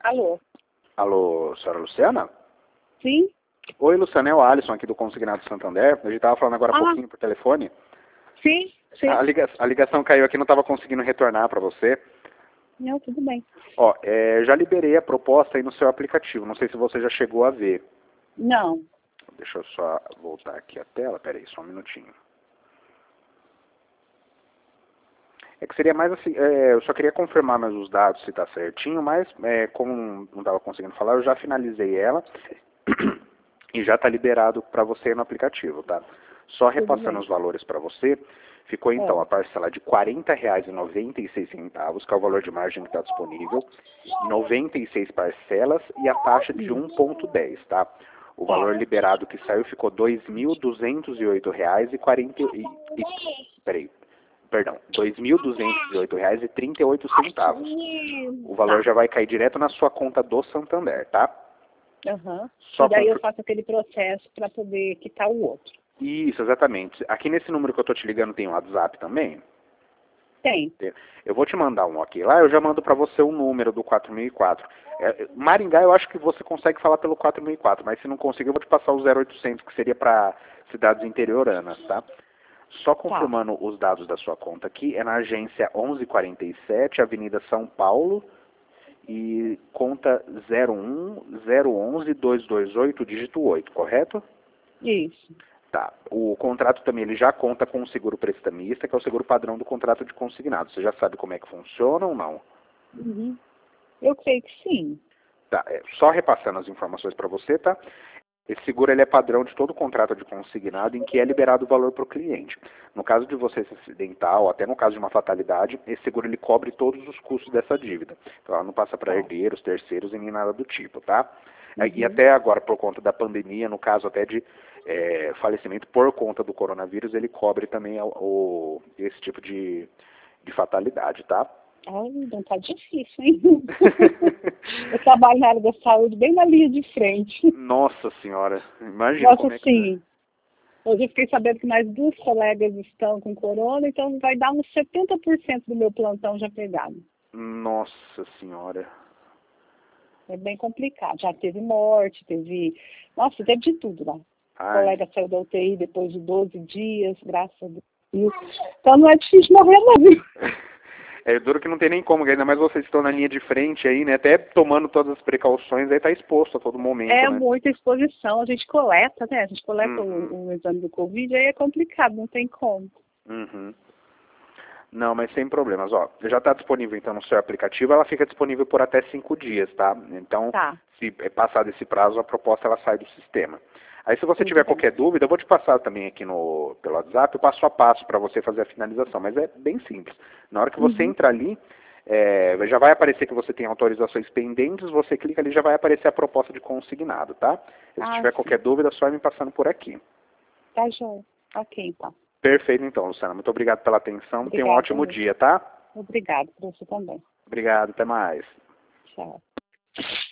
Alô? Alô, senhora Luciana? Sim? Oi, Luciana, é o Alisson aqui do Consignado Santander. A gente estava falando agora há pouquinho por telefone. Sim, sim. A ligação caiu aqui, não estava conseguindo retornar para você. Não, tudo bem. Ó, já liberei a proposta aí no seu aplicativo. Não sei se você já chegou a ver. Não. Deixa eu só voltar aqui a tela. Peraí, só um minutinho. É que seria mais assim, eu só queria confirmar mais os dados, se está certinho, mas como não estava conseguindo falar, eu já finalizei ela e já está liberado para você aí no aplicativo, tá? Só repassando os valores para você, ficou então a parcela de R$ 40,96, que é o valor de margem que está disponível, 96 parcelas e a taxa de 1,10, tá? O valor liberado que saiu ficou R$ 2.208,40 R$ 2.208,38. O valor já vai cair direto na sua conta do Santander, tá? Aham. Só E daí eu faço aquele processo para poder quitar o outro. Isso, exatamente. Aqui nesse número que eu tô te ligando tem um WhatsApp também? Tem. Eu vou te mandar um aqui. Lá eu já mando para você o número do 4004. Maringá eu acho que você consegue falar pelo 4004, mas se não conseguir eu vou te passar o 0800, que seria para cidades interioranas, tá? Só confirmando os dados da sua conta aqui, é na agência 1147, Avenida São Paulo, e conta 01011228, dígito 8, correto? Isso. Tá. O contrato também ele já conta com o seguro prestamista, que é o seguro padrão do contrato de consignado. Você já sabe como é que funciona ou não? Uhum. Eu creio que sim. Tá. Só repassando as informações para você, tá? Esse seguro ele é padrão de todo contrato de consignado em que é liberado o valor para o cliente. No caso de você se acidentar, ou até no caso de uma fatalidade, esse seguro ele cobre todos os custos dessa dívida. Então ela não passa para herdeiros, terceiros e nem nada do tipo, tá? E até agora, por conta da pandemia, no caso até de falecimento por conta do coronavírus, ele cobre também esse tipo de fatalidade, tá? Ai, não tá difícil, hein? Eu trabalho na área da saúde, bem na linha de frente. Nossa senhora, imagina. Nossa, como é que sim. Hoje eu fiquei sabendo que mais 2 colegas estão com corona, então vai dar uns 70% do meu plantão já pegado. Nossa senhora. É bem complicado. Já teve morte, teve... Nossa, teve de tudo lá. O colega saiu da UTI depois de 12 dias, graças a Deus. Então não é difícil morrer, não. É duro que não tem nem como, ainda mais vocês estão na linha de frente aí, né? Até tomando todas as precauções, aí tá exposto a todo momento, né? né? Muita exposição, a gente coleta, né? A gente coleta o exame do Covid, aí é complicado, não tem como. Não, mas sem problemas, ó. Já está disponível então no seu aplicativo, ela fica disponível por até 5 dias, tá? Então, se passar desse prazo, a proposta ela sai do sistema. Aí se você tiver qualquer dúvida, eu vou te passar também aqui pelo WhatsApp, o passo a passo para você fazer a finalização, mas é bem simples. Na hora que você entra ali, já vai aparecer que você tem autorizações pendentes, você clica ali, já vai aparecer a proposta de consignado, tá? Se tiver qualquer dúvida, só ir me passando por aqui. Tá, joia. Ok, então. Perfeito, então, Luciana. Muito obrigado pela atenção. Tenha um ótimo dia, tá? Obrigado, para você também. Obrigado, até mais. Tchau.